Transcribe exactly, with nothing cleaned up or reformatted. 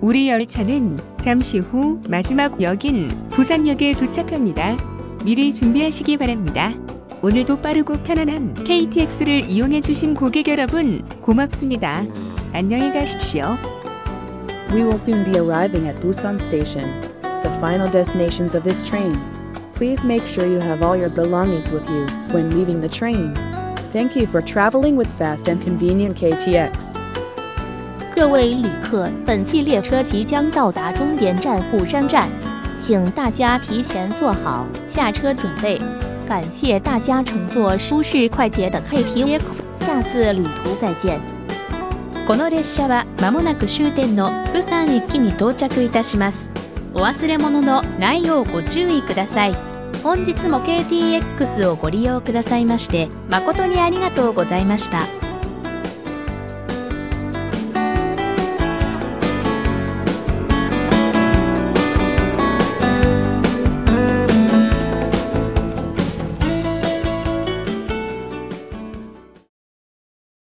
우리 열차는 잠시 후 마지막 역인 부산역에 도착합니다. 미리 준비하시기 바랍니다. 오늘도 빠르고 편안한 케이티엑스를 이용해주신 고객 여러분, 고맙습니다. 안녕히 가십시오. We will soon be arriving at Busan Station, the final destinations of this train. Please make sure you have all your belongings with you when leaving the train. Thank you for traveling with fast and convenient K T X. 各位旅客，本季列车即将到达终点站富山站，请大家提前做好下车准备。感谢大家乘坐舒适快捷的 K T X， 下次旅途再见。 この列車はまもなく終点の釜山駅に到着いたします。お忘れ物のないようご注意ください。本日も ケーティーエックス をご利用くださいまして誠にありがとうございました。